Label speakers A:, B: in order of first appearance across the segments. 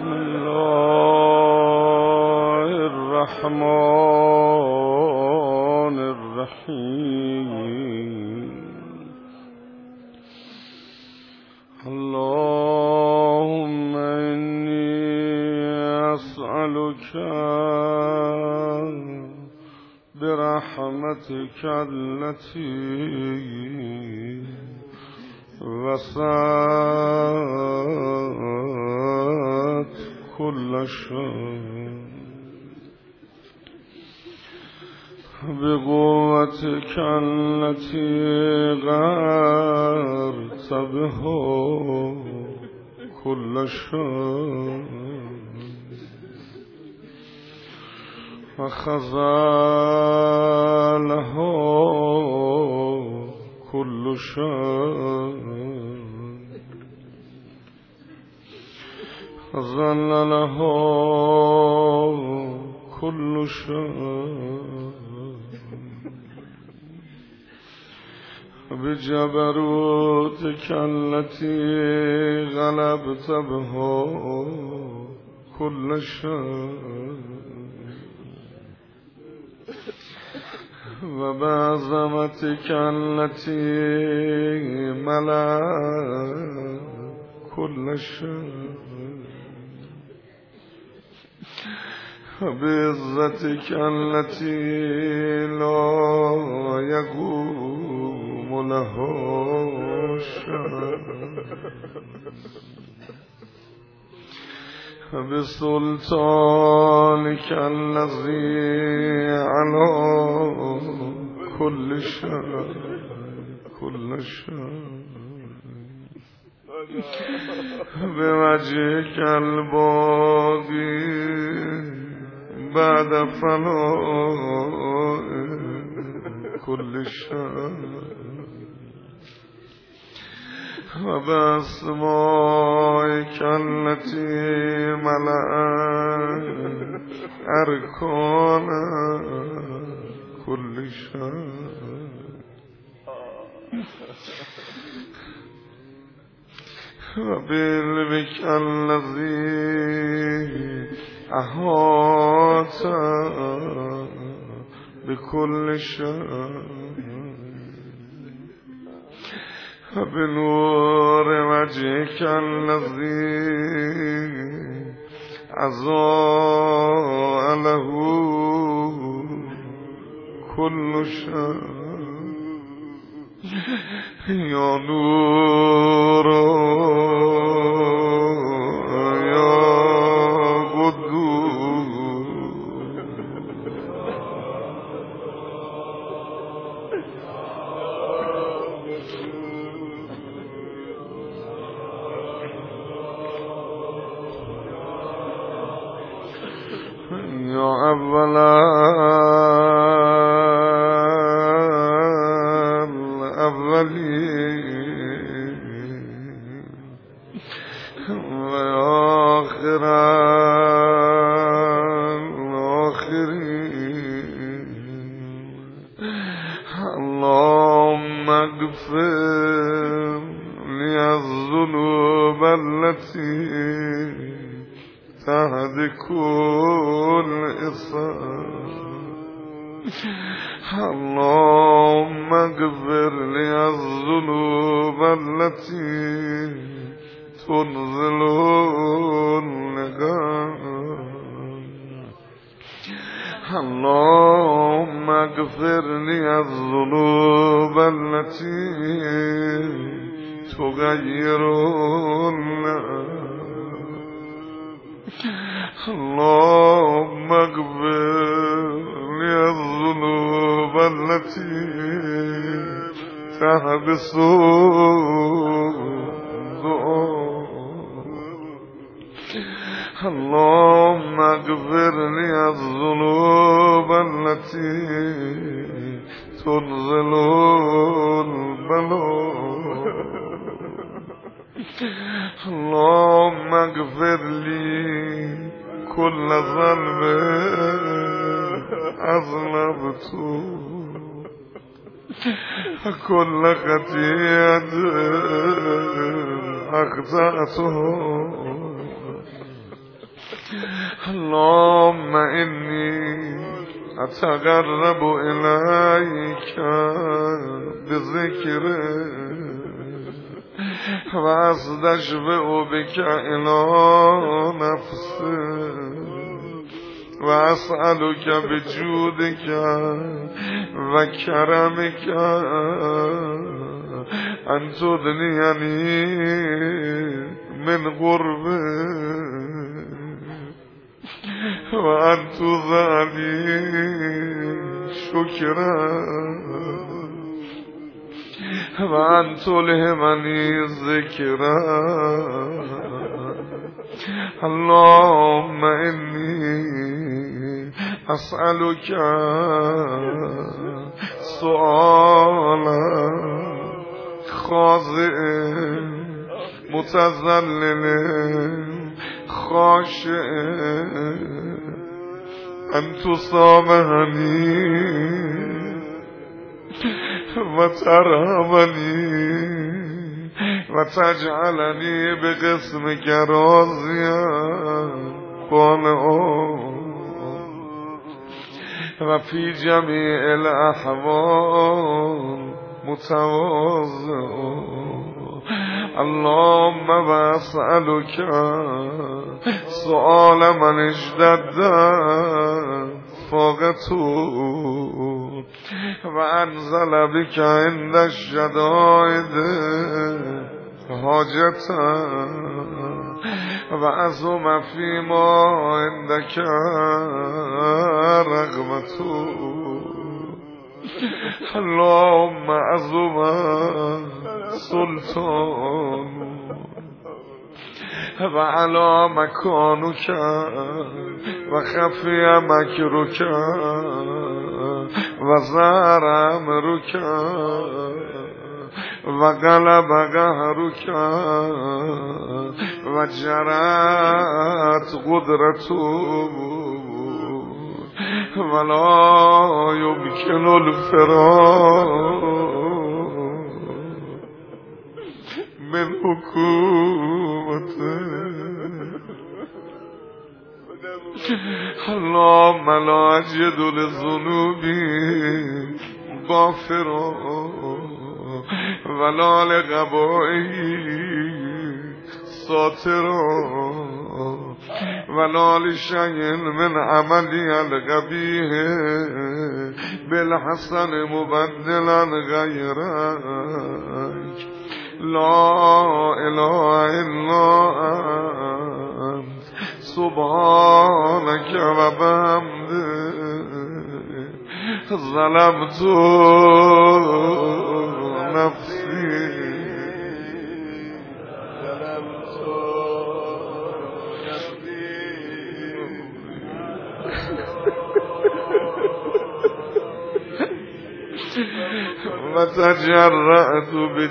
A: بسم الله الرحمن الرحیم. اللهم انی اسألک برحمتك التي وسعت كل شيء بقوتك التي غارت بها كل شيء وخزالها كل شيء وذللها كل شيء بجبروتك التي غلبت بها كل شيء وبعظمتك التي ملأت كل شيء وبعزتك التي لا يقوم له شيء بسلطانك الذي على كل شيء كل شيء بوجهك الباقي بعد فناء كل شيء وبأسمائك التي ملأت أركان كل شيء وبعلمك الذي أحاط بكل شيء وبنور وجهك الذي أضاء له كل شيء يا نور يا قدوس يا أولا اللهم اغفر لي الذنوب التي تهدك الإصابة اللهم اغفر لي الذنوب التي تنزل النقام اللهم اغفر لي الذنوب التي تغير اللهم اغفر لي الذنوب التي تحبس اللهم اغفر لي الذنوب التي تنزل البلاء اللهم اغفر لي كل ذنب أذنبته كل خطيئة أخطأته اللهم إني أتقرب إليك بذكرك وأستشفع بك إلى نفسك وأسألك بجودك وكرمك أن تدنيني من قربك وأن تذاني شكرا وأن تلهمني ذكرا اللهم إني أسألك سؤالا خاضع متذلل خاشع أن تصامحني وترحمني وتجعلني بقسمك راضيا قانعا وفي جميع الأحوال متواضعا اللهم وأسألك سؤال من اشتد فاقته وأنزل بك عند الشدائد حاجتا وعظم فيما عندك رغبته اللهم عظم سلطان وعلى مكانك وخفي مكرك وزار أمرك وغلب قهرك وجرت قدرته ولا يمكن الفرار من حكومته اللهم لا أجد لذنوبي غافرا ولا لغبائي ساترا ولا لشيء من عملي الغبيه بالحسن مبدلا غيرك لا إله إلا أنت سبحانك وبحمدك ظلمت نفسي وتجرأت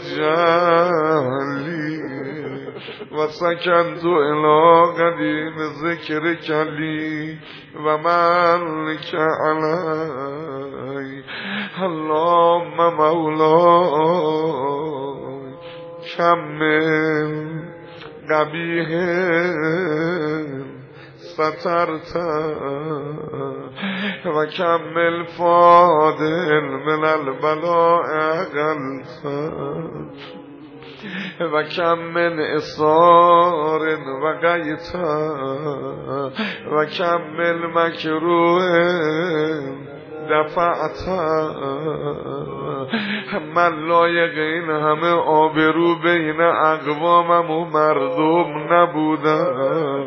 A: بجهلي وسكنت إلى قديم ذكرك لي ومالك علي اللهم مولاي كمل قبيح سترت وكمل فاضل من البلاء أغلت وكم من إصار وغيت وكم من مكروه دفعت من لایق این همه آبرو بین اقوامم و مردم نبودم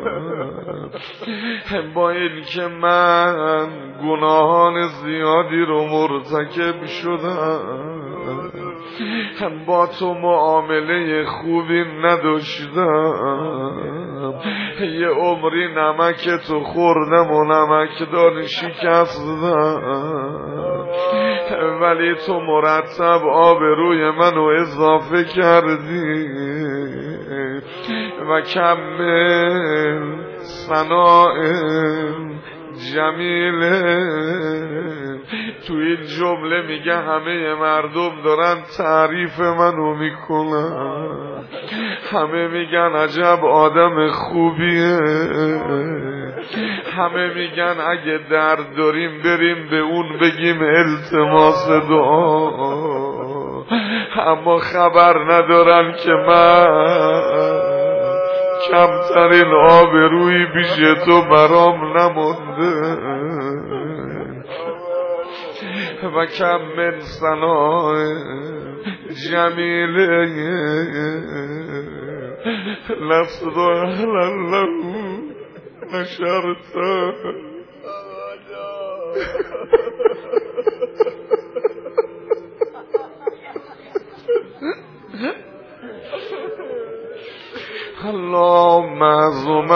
A: با این که من گناهان زیادی رو مرتکب شدم با تو معامله خوبی نداشتم یه عمری نمک تو خوردم و نمکدان شکستم ولی تو مرتب آبروی منو اضافه کردی و کمل ثناء جمیله تو این جمله میگه همه مردم دارن تعریف منو میکنن همه میگن عجب آدم خوبیه همه میگن اگه درد داریم بریم به اون بگیم التماس دعا، اما خبر ندارن که من کمترین آبرویی پیش تو برام نمونده و کم من ثناء جمیله لست اهلا له نشرته. اللهم عظم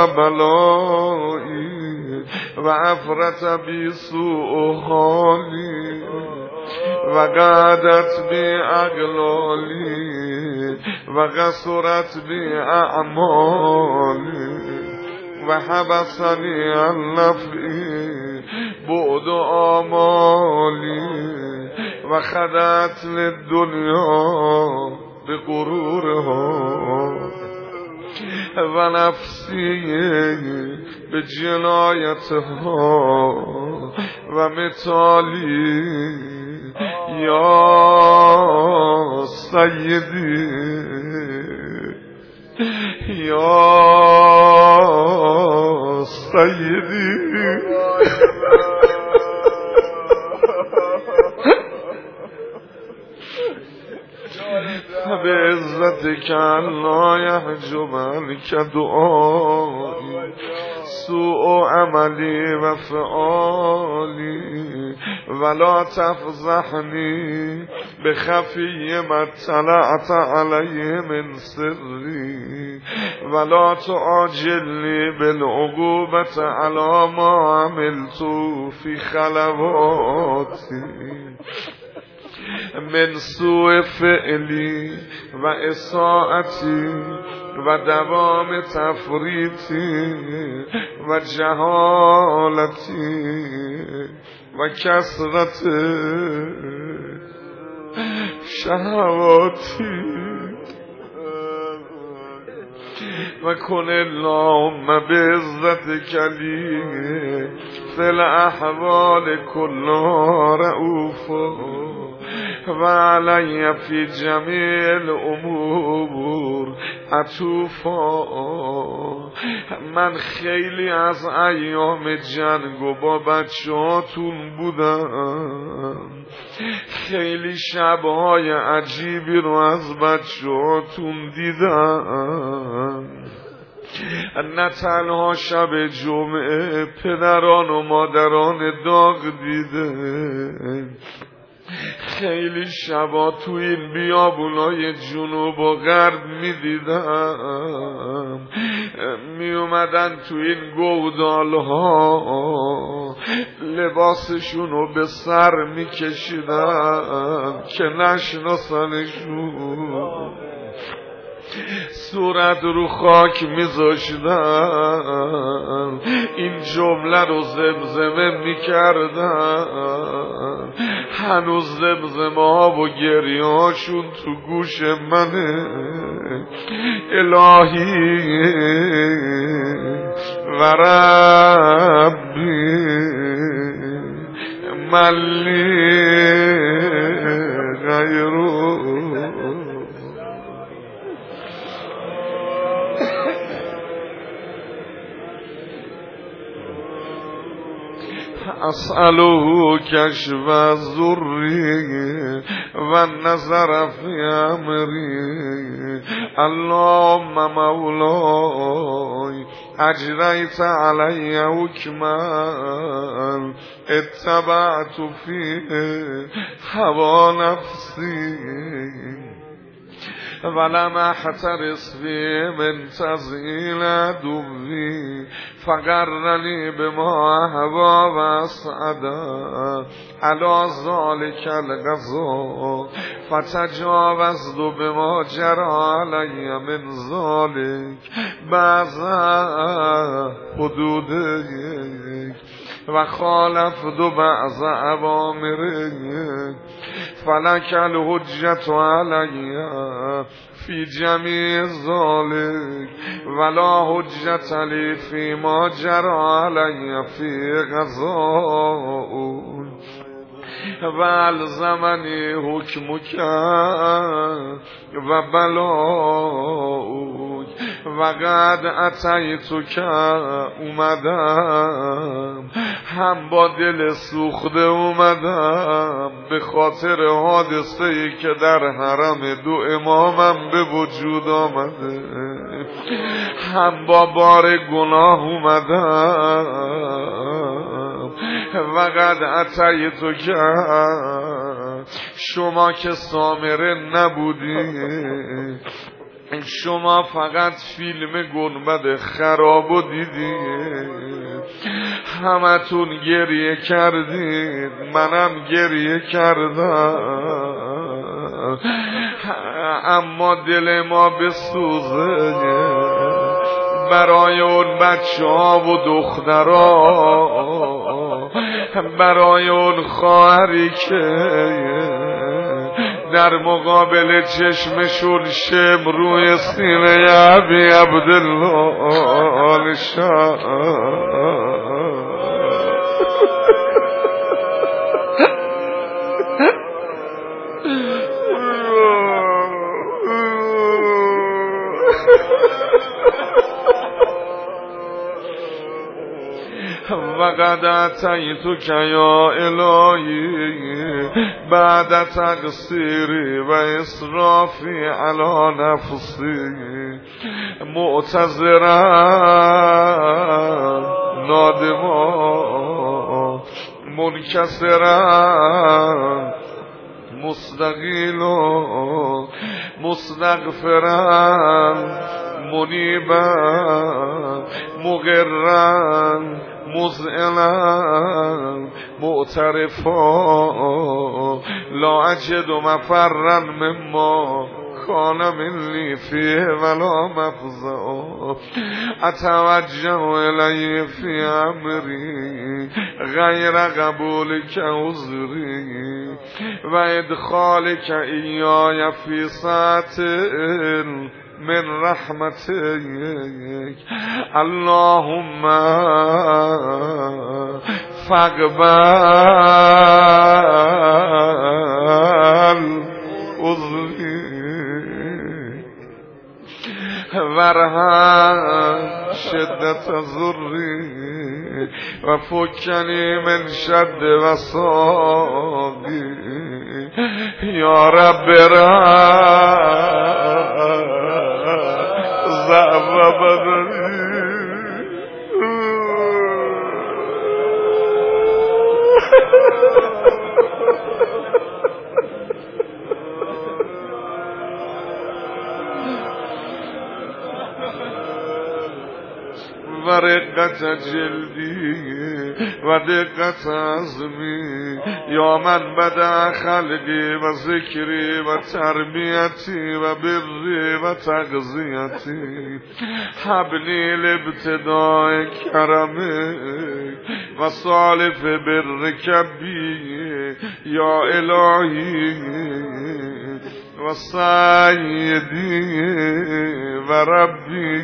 A: بلایی و عفرت بی سوء حالی و قعدت بی اغلالی و قصرت بی اعمالی و حبسنی عن نفعی بعد آمالی و خدعت للدنیا به غرورها و نفسی به جنایتها و مثالی یا سیدی یا سیدی به عزتک لا یحجب عنک دعایی سوء عملی و فعالی ولا تفضحنی بخفی ما اطلعت علیه من سری ولا تعاجلنی بالعقوبة علی ما عملت فی خلواتی من سوء فعلی و اساءتی و دوام تفریطی و جهالتی و کثرت شهواتی و کن اللهم بعزتک لی فی الاحوال کلها رؤوفا و علی فی جمیع الامور عطوفا. من خیلی از ایام جنگ و با بچه‌هاتون بودم، خیلی شب‌های عجیبی رو از بچه‌هاتون دیدم، نه تنها شب جمعه پدران و مادران داغ دیده، خیلی شبا تو این بیابونای جنوب و غرب می دیدم، می اومدن تو این گودال ها لباسشونو به سر می کشیدن که نشناسنشون، صورت رو خاک میذاشتن، این جمله رو زمزمه میکردن، هنوز زمزمه ها و گریه هاشون تو گوش منه. الهی و ربی ملی غیرو اسأله کشف الضر و النظر فی امری. اللهم مولای اجریت علی حکما اتبعت فیه هوا نفسی ولم احترس فی من تزیل عدوی فقرنی بما اهوا و اسعدا علی ذلک القضا فتجاوزت بما جرى علی من ذلک بعض حدودک و خالفت بعض اوامرک فلک الحجت علی فی جمیع ذالک ولا حجت لی فی ما جرى علی فی قضاء و الزمنی حکمک و بلاؤک و قد اتیتک اومدم هم با دل سوخته اومدم به خاطر حادثه‌ای که در حرم دو امامم به وجود آمده، هم با بار گناه اومدم و قد اتیتک شما که سامره نبودی، شما فقط فیلم گنبد خرابو دیدی، همتون گریه کردید، منم گریه کردم، اما دل ما بسوزه برای اون بچه ها و دخترها، برای اون خواهری که در مقابل چشمشون شم روی سینه ابی عبدالله شاه وقد اتیتک یا الهی بعد تقصیری و اسرافی علی نفسی معتذرا نادما منکسرا مستقیلا مستغفرا منیبا مقرا مذعنا معترفا لا اجد مفرا مما کان منی فیه ولا مفزع اتوجه الی فی امری غیر قبولک عذری و ادخالک ایای فی ساعت من رحمتک اللهم فاقبل عذری وارحم شدت ضری و فکنی من شد وصابی یا رب ضعف بدنی و رقت جلدی و دقت عظمی یا من بدا خلقی و ذکری و تربیتی و بری و تغذیتی حبلی لابتداء کرمی و صالف بر کبی یا الهی و سیدی و ربی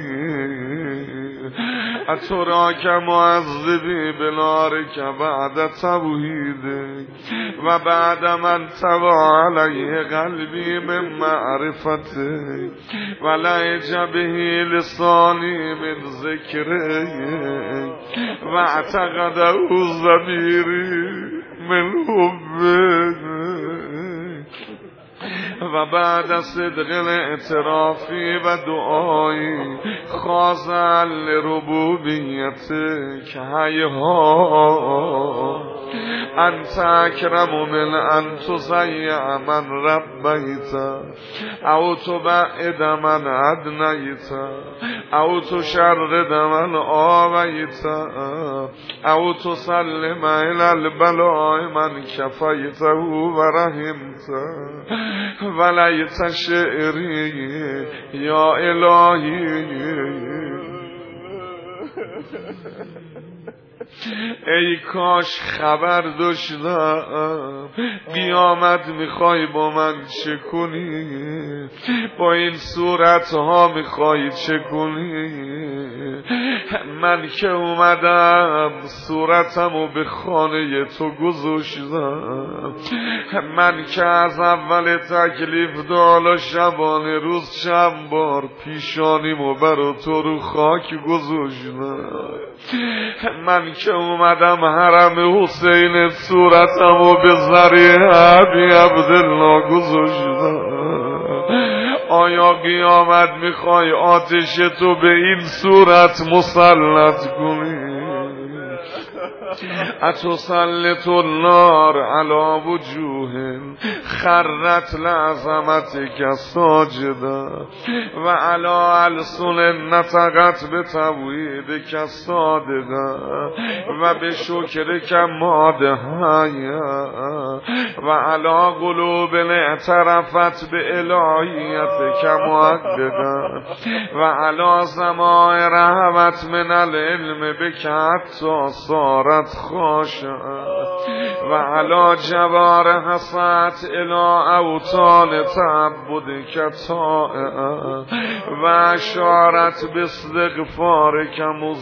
A: اتراک معذبی بنارک بعد توحیدک و بعد من طوى علیه قلبی من معرفتک و لهج به لسانی من ذکرک و اعتقده ضمیری من حبک و بعد صدق الاعترافی و دعایی خاضع لربوبیتک هیها انت اکرم من ان تضیع من ربیت او تبعد من ادنیت او تشرد من آویت او تسلم الى البلاء من کفیته و رحمت ولیت شعری یا الهی ای کاش خبر داشتم قیامت میخوای با من چه کنی، با این صورتها میخوای چه کنی. من که اومدم صورتمو به خانه تو گذاشتم، من که از اول تکلیف دالا شبانه روز چند بار پیشانیمو برا تو رو خاک گذاشتم، من که اومدم حرم حسین صورتمو به ذریعه ابی عبدالله گذاشتم. آیا قیامت میخوای آتش تو به این صورت مسلط کنی؟ اتسلط النار علی وجوه خرت لعظمتک ساجدا و علی السن نطقت بتوحیدک صادقا و بشکرک مادحا و علی قلوب اعترفت بالهیتک محققا و علی سماع رحمت من العلم بک حتی صارت خاشعا و علا جوار حسات الى اوطان تعبدک طائعا و اشارت باستغفارک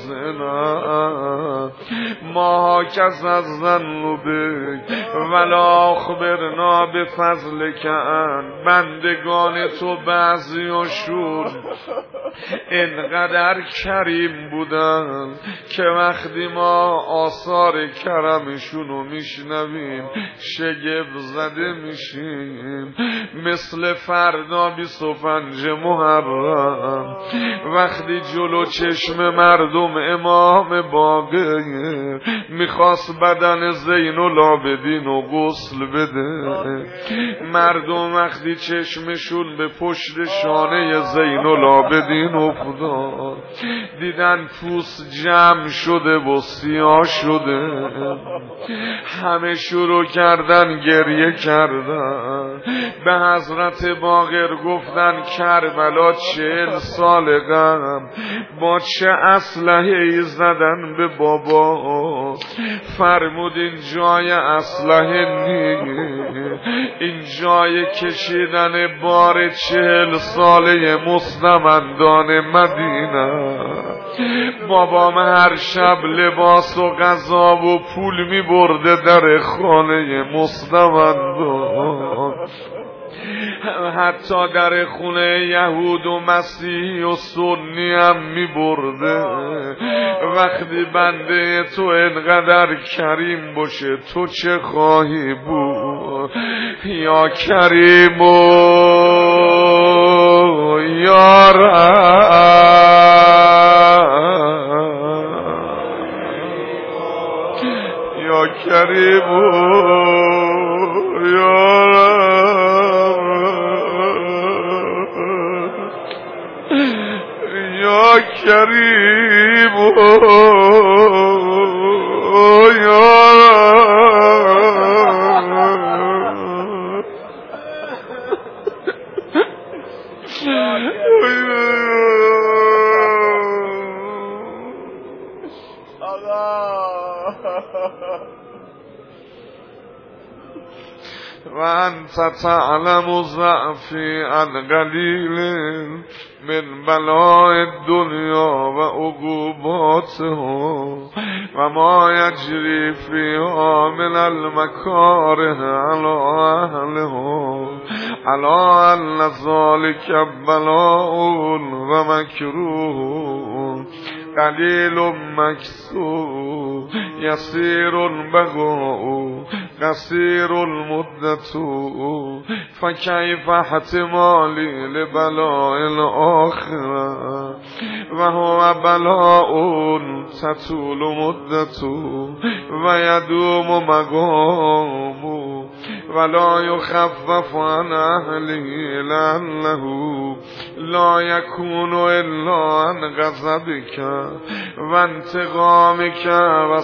A: مذعنا ما هکذا الظن بک ولا اخبرنا بفضلک ان بندگان تو بعضیاشون اینقدر کریم بودن که وقتی ما آثار کرمشونو میشنویم شگفت زده میشیم. مثل فردا 25 محرم وقتی جلو چشم مردم امام باقر میخواست بدن زین العابدین و غسل بده، مردم وقتی چشمشون به پشت شانه زین العابدین افتاد دیدن پوست جمع شده و سیاه شده، همه شروع کردن گریه کردن. به حضرت باقر گفتن کربلا 40 سال غم با چه اسلحه‌ای زدن به بابا. فرمود این جای اسلحه نیست، این جای کشیدن بار 40 ساله مستمندان مدینه. بابام هر شب لباس و غذا و پول می برده در خانه مستمندان، حتی در خونه یهود و مسیحی و سنی هم می برده. وقتی بنده تو انقدر کریم باشه تو چه خواهی بود؟ یا کریم و یا یا کریم و یا یا کریم و یا و انت تعلم ضعفی عن قلیل من بلاء الدنیا و عقوباته و ما یجری فیها من المکاره علی اهله علی ان ذلک بلاء و مکروه قلیل مکسور یسیر البقاء قصیر المدت فکیف احتمالی لبلاء الاخره و هو بلاء تطول مدت و یدوم مقام ولا یخفف عن اهله لانه لا یکون الا عن غضبک و انتقامک و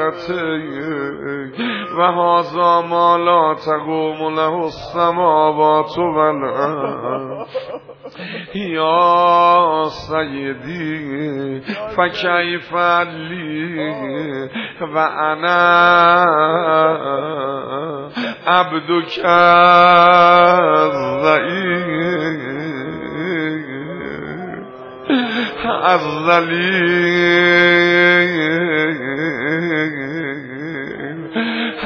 A: سخطک و هذا ما لا تقوم له السماوات والارض. یا سیدی فکیف لی و انا عبدک الذلیل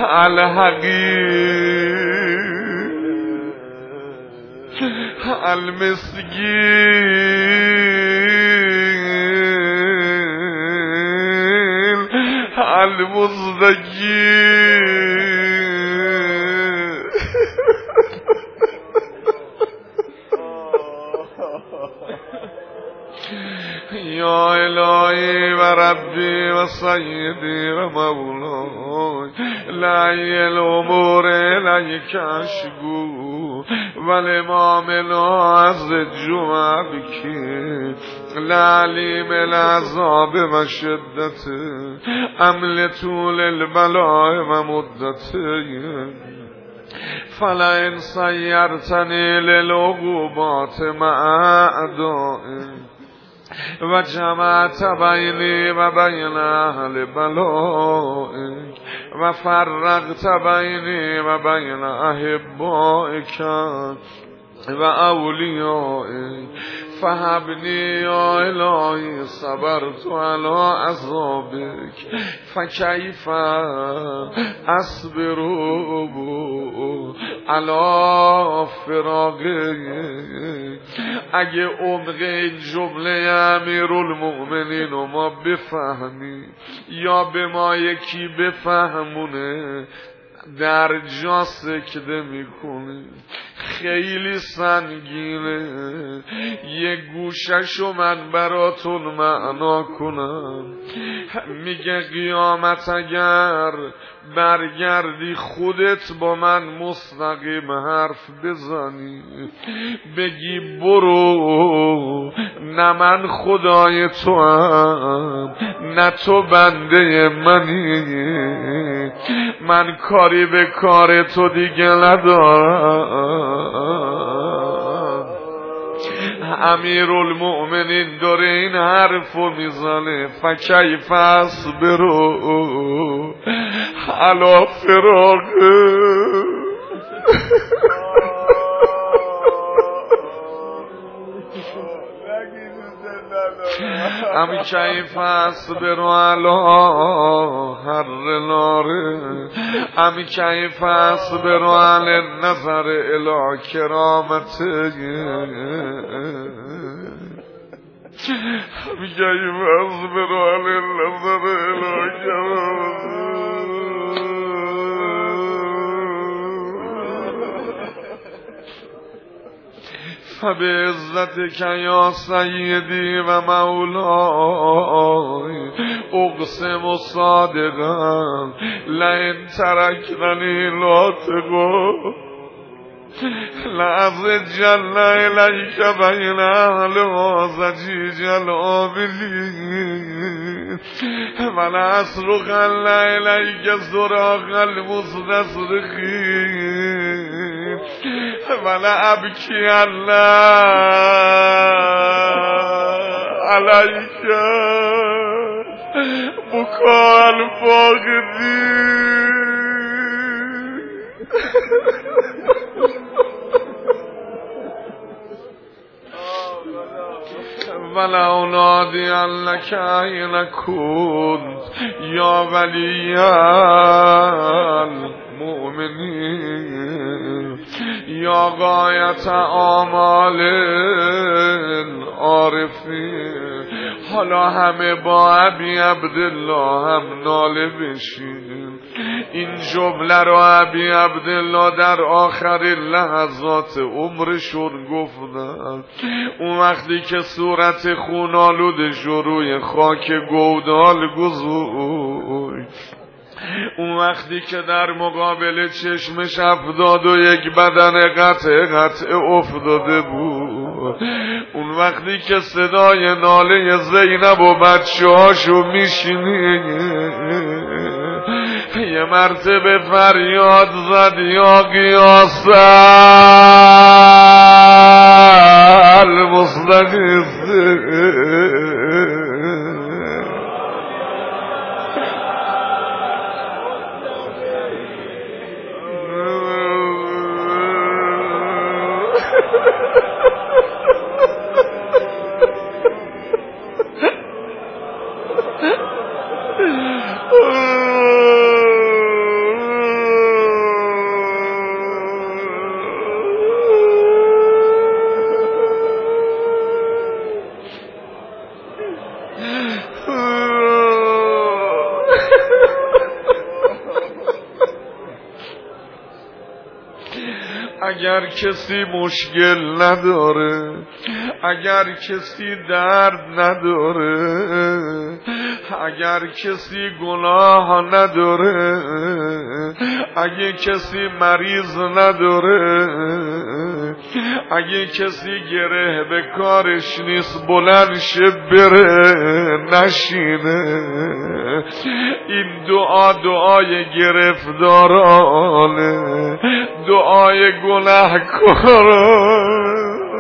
A: الحقیر المسکین المزدجین. یا الهی و ربی و سیدی و مولای لعی الامور الیک اشکو و الامام ناز جمع بکی لعلیم العذاب و شدت عمل طول البلاء و مدت فلئن سیرتنی للعقوبات مع اعدائي و جمعت بینی و بین اهل بلائک و فرقت بینی و بین احبائک و اولیائک فهبنی یا الهی صبرت علی عذابک فکیف اصبر علی فراقک. اگه عمق این جمله امیرالمؤمنین رو ما بفهمیم یا به ما یکی بفهمونه در جا سکته میکنه، خیلی سنگینه. یه گوششو من براتون معنا کنم. میگه قیامت اگر برگردی خودت با من مستقیم حرف بزنی، بگی برو نه من خدای تو هم نه تو بنده منی، من کاری به کار تو دیگه ندارم. امیرالمؤمنین داره این حرفو میزنه فکیف اصبروا علی فراقه. امی کیف اصبروا علی حر ناره، امی کیف اصبروا علی النظر الی کرامته، امی کیف اصبروا علی النظر الی کرامته. فبعزتک یا سیدی و مولای اقسم صادقا لئن ترکنی لا تقو لأزجن الیک بین اهل زجیج العاملین ولأصرخن الیک صراخ المستصرخین ولأبکی علیک بکا الفاقدین. ولو نادی لک این كنت یا ولی المؤمنین یا غایت آمال عارفین. حالا همه با ابی عبدالله هم ناله بشین. این جمله رو ابی عبدالله در آخر لحظات عمرشون گفتن. اون وقتی که صورت خونالودش رو روی خاک گودال گذاشت، اون وقتی که در مقابل چشمش 71 بدن قطع افتاده بود، اون وقتی که صدای ناله زینب و بچه هاشو میشینی، یه مرتبه فریاد زد یا قیاسم المستقيم. اگر کسی مشکل نداره، اگر کسی درد نداره، اگر کسی گناه نداره، اگه کسی مریض نداره، اگه کسی گره به کارش نیست بلند شه بره نشینه، این دعا دعای گرفتارانه، دعای گناهکاران.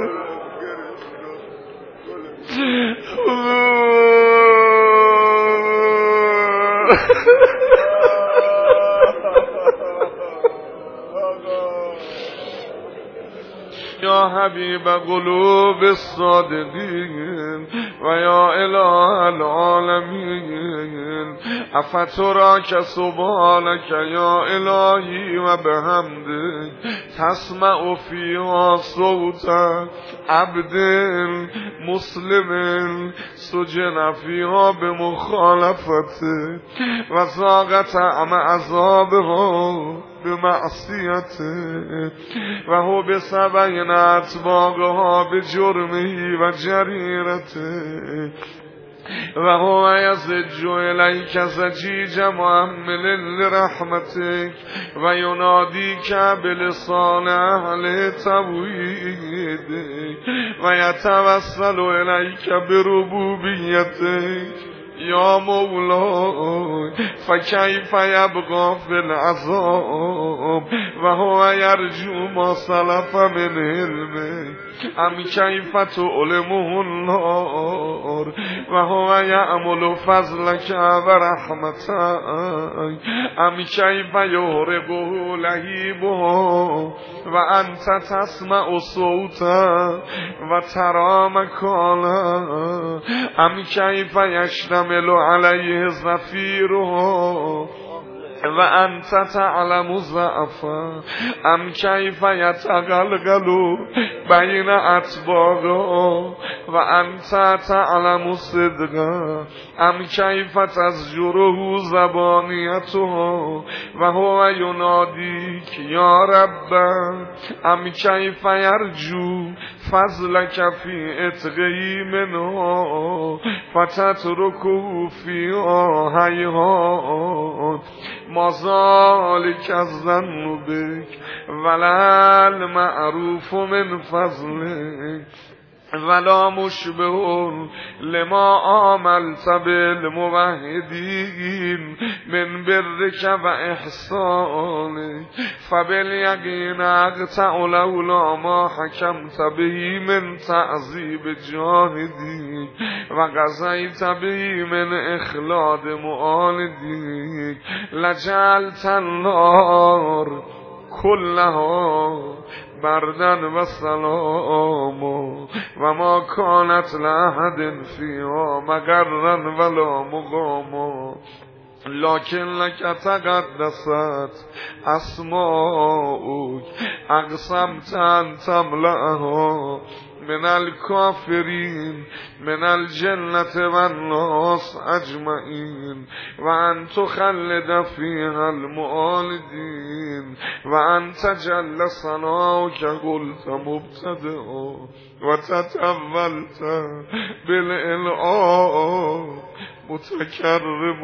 A: یا حبیب قلوب الصادقین و یا اله العالمین، افتراک سبحانک یا الهی و بحمدک تسمع فیها صوت عبد مسلم سجن فیها بمخالفته و ذاق طعم عذابها بمعصیته و هو بسبعین اطباقها بجرمه و جریرته و هو یزج الیک زجیج محمل لرحمتک و ینادیک بلسان اهل توحیدک و یتوسل الیک بربوبیتک یا مولای فکیف یبقى فی العذاب و هو یرجو ما سلف من علمه ام کیف تعلمه النار و هو یعمل فضلک و رحمتک ام کیف یهرقه لهیبها و انت تسمع صوتا و ترى مکانا ام کیف یشتمل علیه زفیرها و انت تعلم ضعفا ام کیف یتقلقل بین اطباقها و انت تعلم صدقا ام کیف تزجره زبانیتها و هو ینادیک یا رب ام کیف یرجو فضلک فی اتقی منها فتترکه فیها هیهات ما ذلک الذنوبک ولا المعروف من فضلک ولا مشبه لما عملت بالموحدین من برک و احسانک فبالیقین اقطع لولا ما حکمت به من تعذیب جاهدین و قضیت به من اخلاد معاندین لجعلت النار کلها بردن و سلام و ما کانت لأحد فیها مقرن ولا مقام لکن لک تقدست اسماؤک اقسمت ان تملأها من الكافرین من الجنة والناس اجمعین و ان تخلد فیها المعالدین و ان تجل ثناؤک قلت مبتدئا و تتولت بالإلعاء متکرم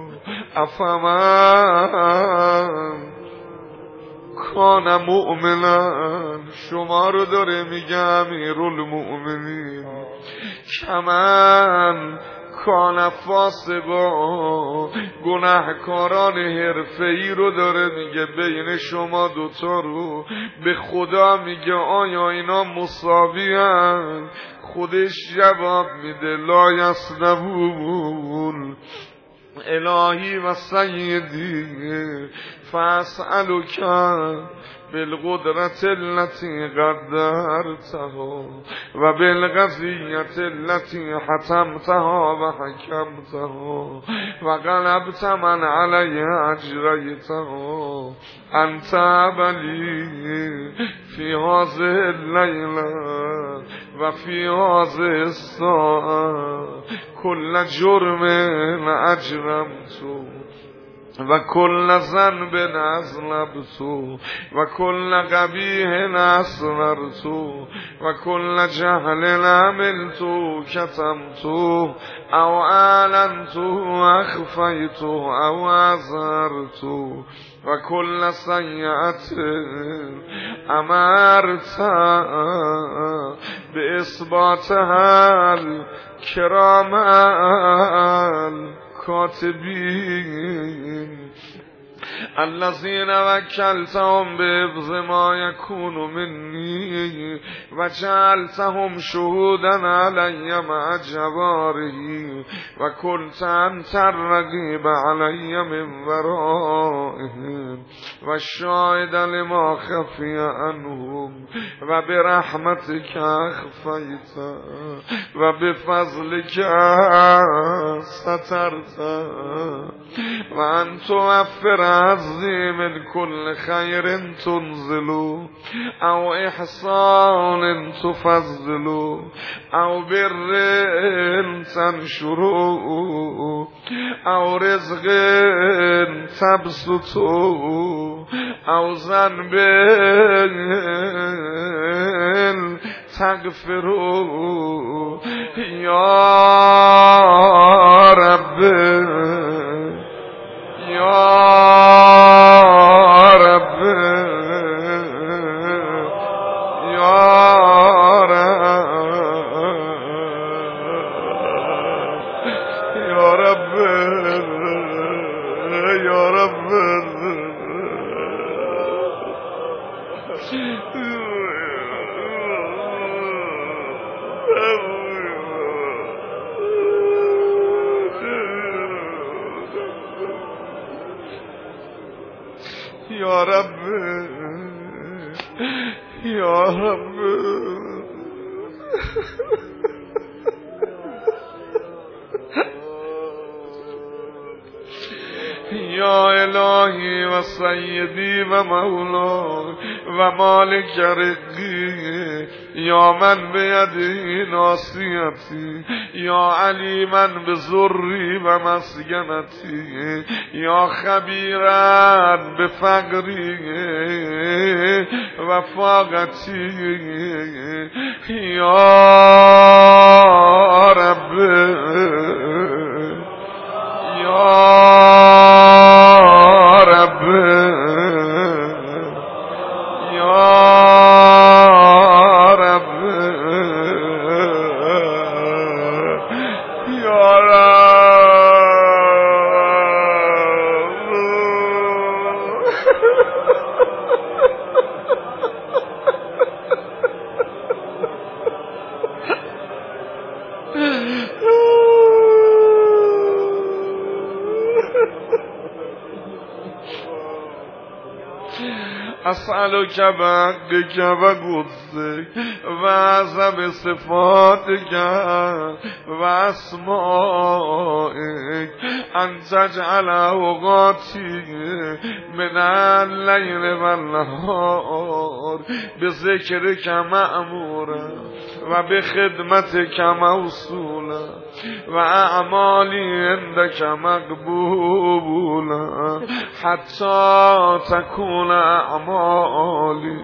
A: افمن کان مؤمنا شما رو داره میگه امیرالمؤمنین کمن کان فاسقا گناهکاران حرفه‌ای رو داره میگه بین شما دوتا رو. به خدا میگه آیا اینا مساوی هن؟ خودش جواب میده لا یسنبون الهی و سیدی فاسألک بالقدرت التي قدرتها و بالقضیت التي حتمتها و حکمتها و قلبت من علی اجریتها انت ولی فی هذه اللیله و فی هذه الساعه کل جرم اجرمت و کل ذنب اذنبت و کل قبیح اسررت و کل جهل عملت کتمت او اعلنت اخفیت او اظهرت و کل سیئت امرت به اثباتها الکرام الکاتبین الذين وكلتهم بحفظ ما يكون مني وجعلتهم شهودا علي مع جواره وكنت أنت الرقيب علي من ورائهم والشاهد لما خفي عنهم وبرحمتك أخفيت وبفضلك سترت وأن توفر عزي من كل خير تنزل أو إحسان تفضل أو بر تنشر أو رزق تبسط أو ذنب تغفر يا رب يا رب يا رب يا رب يا رب يا رب يا إلهي وسيدي ومولاي ومالك رزقي يا من بيده ناصيتي يا عليما بضري ومسكنتي يا خبيرا بفقري وفاقتي يا رب يا رب يا رب يا أسألك بحقك وقدسك وعظم صفاتك وأسمائك أن تجعل أوقاتي من الليل والنهار بذكرك مأمورا وبخدمتك موصولا وأعمالي عندك مقبولا حتى تكون أعمالي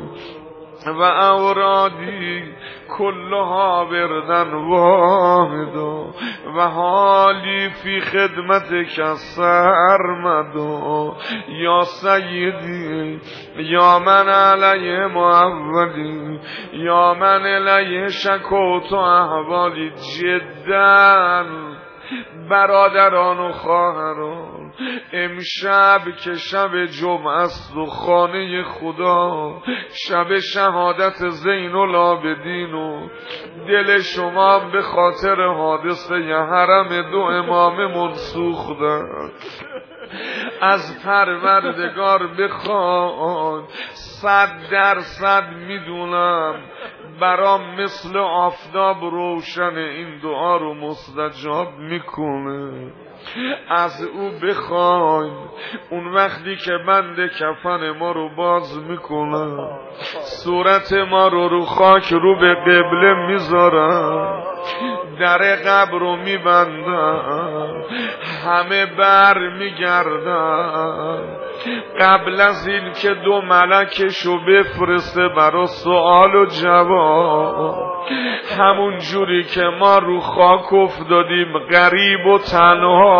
A: وأورادي كلها بردا واحدا وحالي في خدمتك سرمدا يا سيدي يا من عليه معولي يا من إليه شكوت أحوالي جدا برادران و خواهران، امشب که شب جمعه است و خانه خدا، شب شهادت زین العابدین و دل شما به خاطر حادثه حرم دو امام منسوخ دارد، از پروردگار بخوان. 100% میدونم برام مثل آفتاب روشن این دعا رو مستجاب میکنه. از او بخواین اون وقتی که بند کفن ما رو باز میکنن، صورت ما رو خاک رو به قبله میذارن، در قبر رو میبندن، همه بر میگردن قبل از این که دو ملکشو بفرسته برای سوال و جواب. همون جوری که ما رو خاک افتادیم غریب و تنها،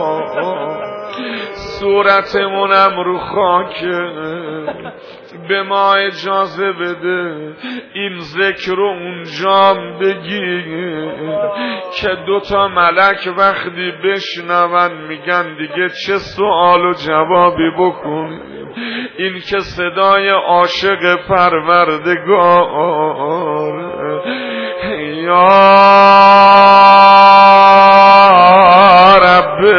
A: صورتمونم رو خاکه. به ما اجازه بده این ذکر رو اونجام بگی که 2 ملک وقتی بشنون میگن دیگه چه سوال و جوابی بکنیم. این که صدای عاشق پروردگار، یا رب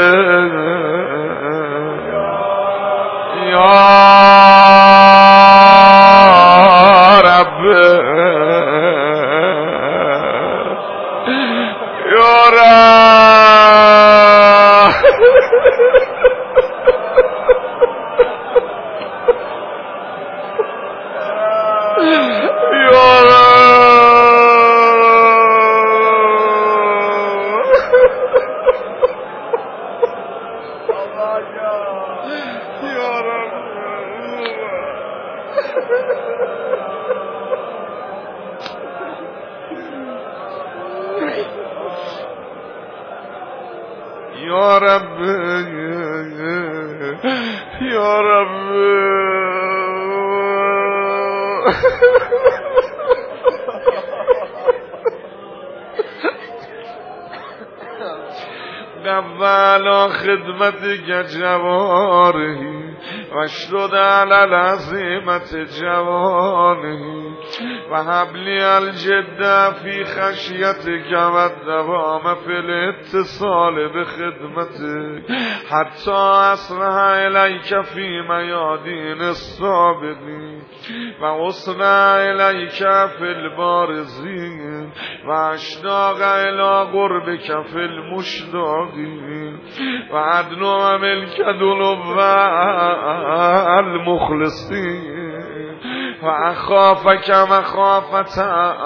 A: یا یا رب یا رب قبل خدمتك جواره واشدد على العزيمة جوانه وهب لي الجد في خشيتك والدوام في الاتصال بخدمتك حتى أصلح إليك في ميادين السابقين وأصلح إليك في البارزين وأشتاق إلى قربك في المشتاقين وأدنو ملك دلو المخلصين وأخافك مخافة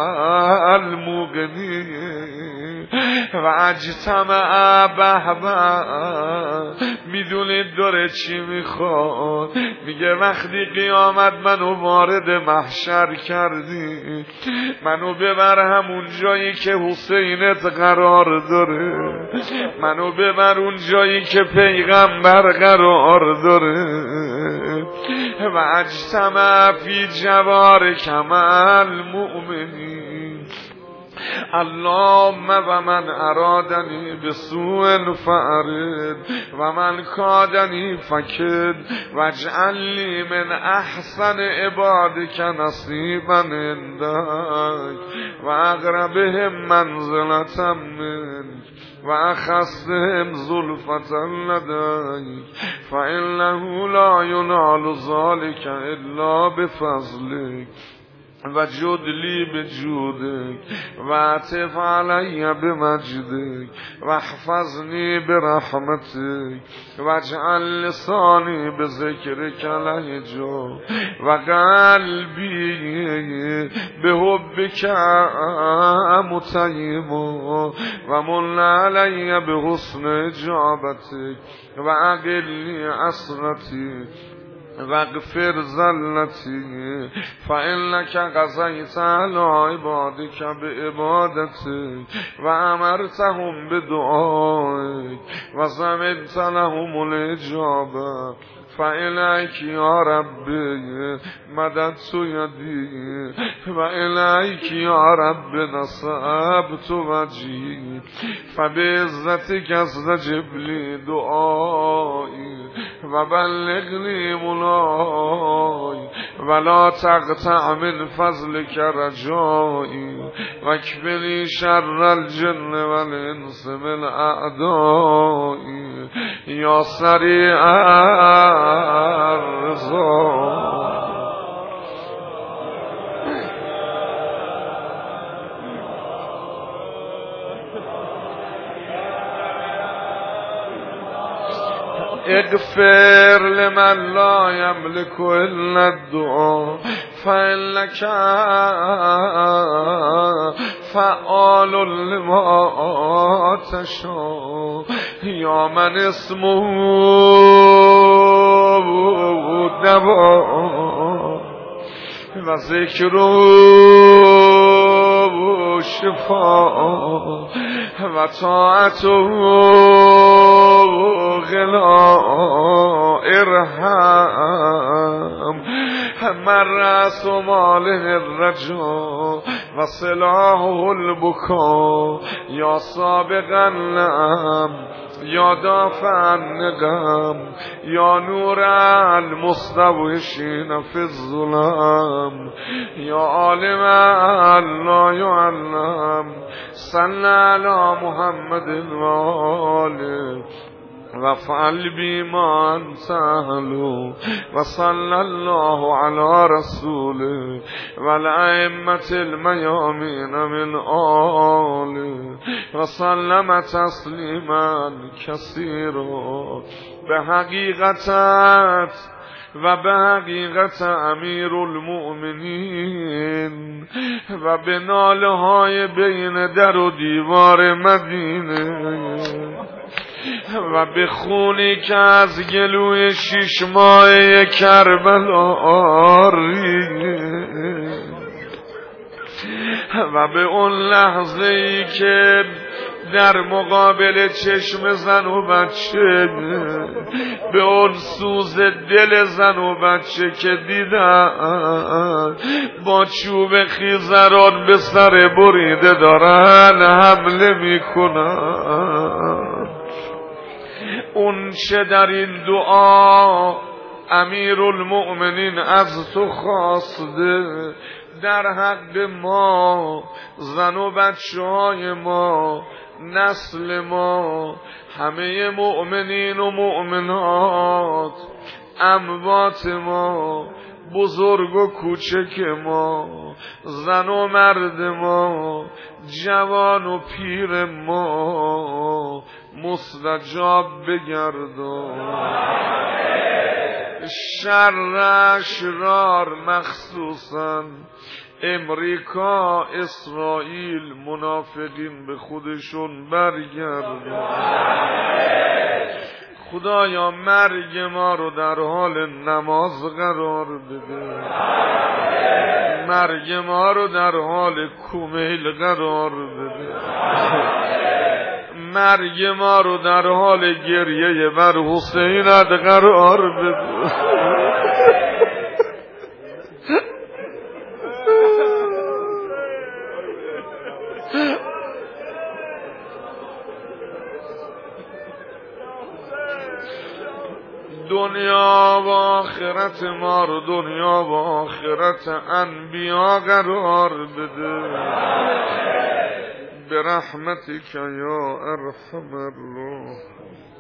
A: المغنين وأجتمع بهبا. میدونید داره چی میخواد؟ میگه وقتی قیامت منو وارد محشر کردی، منو ببر همون جایی که حسینت قرار داره، منو ببر اون جایی که پیغمبر قرار داره. و اجتمع فی جوارک مع المؤمنین. اللهم و من ارادنی بسوء فأرد و من کادنی فکد واجعل لی من احسن عبادک نصیبا عندک و اقربهم منزلة منک و اخصهم زلفة لدیک فإنه لا ينال ذلك الا بفضلک و جدلی به جودک و عطف علی بمجدک و احفظنی برحمتک و اجعل لسانی بذکرک لهجا و قلبی بحبک متیما و من علی بحسن اجابتک و اقلی اسرتی واغفر زلتی فإنك قضيت على عبادك بعبادتك وأمرتهم بدعائك وزمنت لهم الإجابة فإلیک یا ربی مددت یدی و الیک یا رب نصبت وجهی فبعزتک استجب لی دعایی و بلغنی مولای ولا تقطع من فضلک رجایی واکفنی شر الجن والانس من اعدایی یا سریع الرضا. اغفر لمن لا يملك الا الدعاء فإنك فعال لما تشاء یا من اسمه دوا و ذکره شفا و طاعته غنا ارحم من رأس ماله الرجا و سلاحه البکا یا سابقا لم یا دافع النقم یا نور المستوحشین فی الظلم یا عالم لا یعلم صلی علی محمد و آله وفعل بی ما انت اهلو و صلی الله علی رسوله و الائمة المیامین من آله و سلم تسلیما کثیرا. به حقیقتت و به حقیقت امیر المؤمنین و به ناله های بین در و دیوار مدینه و به خونی که از گلوی 6 ماه کربلا ریخت و به اون لحظه ای که در مقابل چشم زن و بچه به اون سوز دل زن و بچه که دیدن با چوب خیزران به سر بریده دارن حمله میکنن. اون چه در این دعا امیر المؤمنین از تو خواسته در حق ما، زن و بچه های ما، نسل ما، همه مؤمنین و مؤمنات، اموات ما، بزرگ و کوچک ما، زن و مرد ما، جوان و پیر ما مستجاب بگردان. شر اشرار مخصوصا امریکا، اسرائیل، منافقین به خودشون برگردن. خدایا مرگ ما رو در حال نماز قرار بده، مرگ ما رو در حال کمیل قرار بده، مرگ ما رو در حال گریه بر حسینت قرار بده. دنیا و آخرت ما رو دنیا و آخرت انبیا قرار بده برحمتک یا ارحم الراحمین.